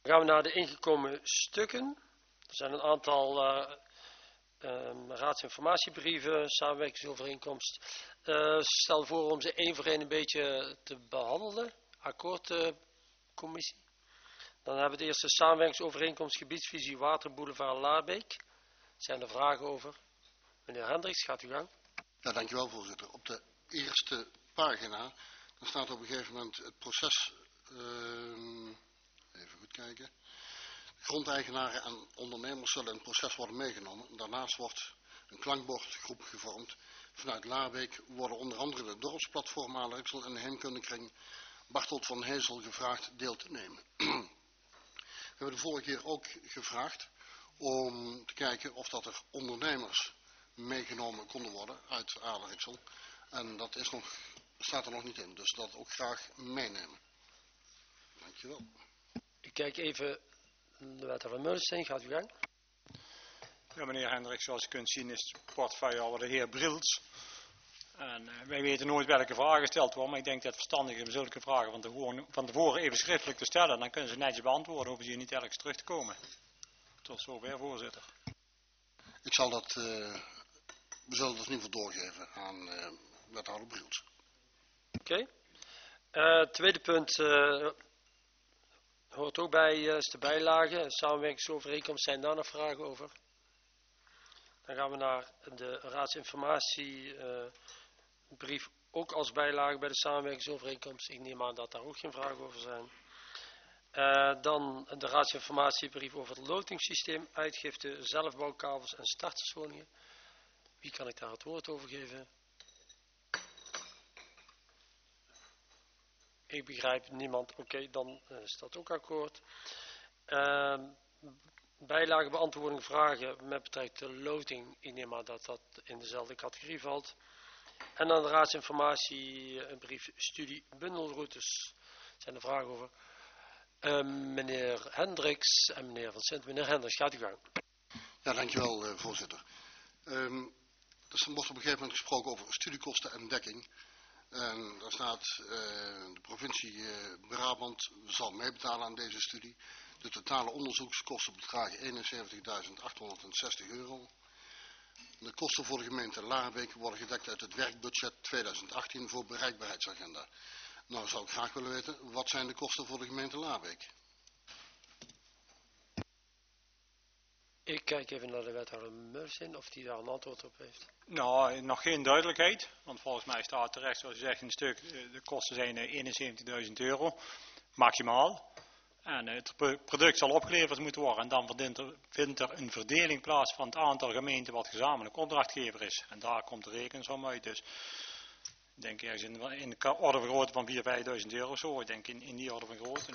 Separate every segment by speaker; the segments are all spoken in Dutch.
Speaker 1: Dan gaan we naar de ingekomen stukken. Er zijn een aantal raadsinformatiebrieven, samenwerkingsovereenkomst. Stel voor om ze één voor één een beetje te behandelen. Akkoordcommissie. Dan hebben we de eerste samenwerkingsovereenkomst gebiedsvisie Waterboulevard Laarbeek. Zijn er vragen over? Meneer Hendricks, gaat u gang.
Speaker 2: Ja, dankjewel voorzitter. Op de eerste pagina, dan staat op een gegeven moment het proces, even goed kijken. Grondeigenaren en ondernemers zullen in het proces worden meegenomen. Daarnaast wordt een klankbordgroep gevormd. Vanuit Laarbeek worden onder andere de dorpsplatform Aarle-Rixel en de Heemkundekring Bartelt van Hezel gevraagd deel te nemen. We hebben de vorige keer ook gevraagd om te kijken of dat er ondernemers meegenomen konden worden uit Aarle-Rixel. En dat is nog, staat er nog niet in, dus dat ook graag meenemen. Dankjewel.
Speaker 1: Ik kijk even de wethouder Meulensteen, gaat u gang.
Speaker 3: Ja, meneer Hendricks, zoals u kunt zien is het portefeuille al de heer Brils. En wij weten nooit welke vragen gesteld worden, maar ik denk dat het verstandig is om zulke vragen van tevoren even schriftelijk te stellen. Dan kunnen ze netjes beantwoorden, hoeven ze hier niet telkens terug te komen. Tot zover, voorzitter.
Speaker 2: Ik zal dat, we zullen dat in ieder geval doorgeven aan wethouder Brils.
Speaker 1: Oké. Tweede punt hoort ook bij, is de bijlage. Samenwerkingsovereenkomst, zijn daar nog vragen over? Dan gaan we naar de raadsinformatiebrief, ook als bijlage bij de samenwerkingsovereenkomst. Ik neem aan dat daar ook geen vragen over zijn. Dan de raadsinformatiebrief over het lotingssysteem, uitgifte, zelfbouwkavels en starterswoningen. Wie kan ik daar het woord over geven? Ik begrijp niemand. Oké, dan is dat ook akkoord. Bijlage beantwoording vragen met betrekking tot de loting. Ik neem aan dat dat in dezelfde categorie valt. En dan de raadsinformatie, een brief studie bundelroutes. Zijn er vragen over? Meneer Hendricks en meneer Van Sint. Meneer Hendricks, gaat u gang.
Speaker 2: Ja, dankjewel voorzitter. Er wordt op een gegeven moment gesproken over studiekosten en dekking. En daar staat de provincie Brabant zal meebetalen aan deze studie. De totale onderzoekskosten bedragen €71.860. De kosten voor de gemeente Laarbeek worden gedekt uit het werkbudget 2018 voor bereikbaarheidsagenda. Nou zou ik graag willen weten, wat zijn de kosten voor de gemeente Laarbeek?
Speaker 1: Ik kijk even naar de wethouder Meulensteen of die daar een antwoord op heeft.
Speaker 3: Nou, nog geen duidelijkheid, want volgens mij staat terecht, zoals u zegt, in een stuk, de kosten zijn €71.000, maximaal. En het product zal opgeleverd moeten worden en dan vindt er een verdeling plaats van het aantal gemeenten wat gezamenlijk opdrachtgever is. En daar komt de rekensom uit, dus ik denk ergens in de orde van grootte van €4.000, €5.000 of zo. Ik denk in die orde van grootte.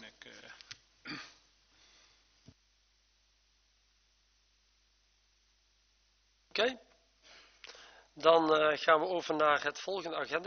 Speaker 1: Oké. Dan gaan we over naar het volgende agenda.